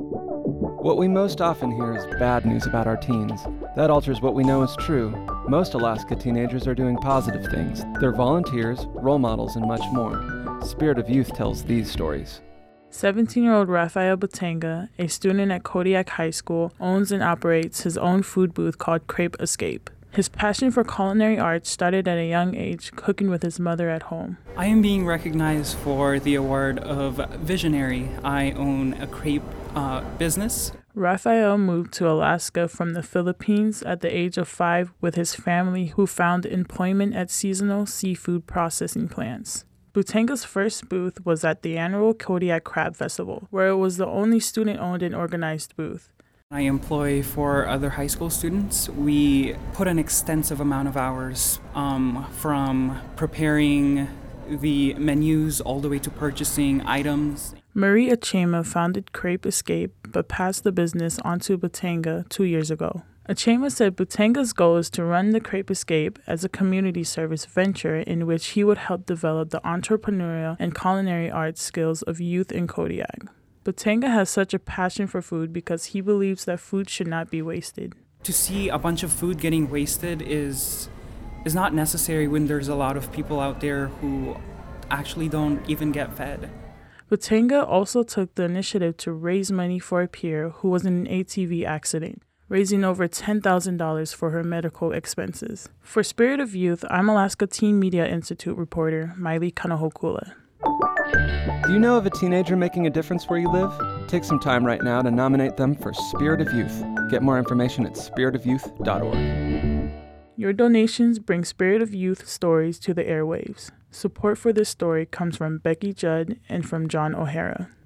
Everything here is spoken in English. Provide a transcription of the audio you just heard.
What we most often hear is bad news about our teens. That alters what we know is true. Most Alaska teenagers are doing positive things. They're volunteers, role models, and much more. Spirit of Youth tells these stories. 17-year-old Rafael Butanga, a student at Kodiak High School, owns and operates his own food booth called Crepe Escape. His passion for culinary arts started at a young age, cooking with his mother at home. I am being recognized for the award of Visionary. I own a crepe business. Rafael moved to Alaska from the Philippines at the age of 5 with his family, who found employment at seasonal seafood processing plants. Butanga's first booth was at the annual Kodiak Crab Festival, where it was the only student-owned and organized booth. I employ for other high school students. We put an extensive amount of hours from preparing the menus all the way to purchasing items. Marie Achema founded Crepe Escape but passed the business on to Butanga 2 years ago. Achema said Butanga's goal is to run the Crepe Escape as a community service venture in which he would help develop the entrepreneurial and culinary arts skills of youth in Kodiak. Butanga has such a passion for food because he believes that food should not be wasted. To see a bunch of food getting wasted is not necessary when there's a lot of people out there who actually don't even get fed. Butanga also took the initiative to raise money for a peer who was in an ATV accident, raising over $10,000 for her medical expenses. For Spirit of Youth, I'm Alaska Teen Media Institute reporter Miley Kanahokula. Do you know of a teenager making a difference where you live? Take some time right now to nominate them for Spirit of Youth. Get more information at spiritofyouth.org. Your donations bring Spirit of Youth stories to the airwaves. Support for this story comes from Becky Judd and from John O'Hara.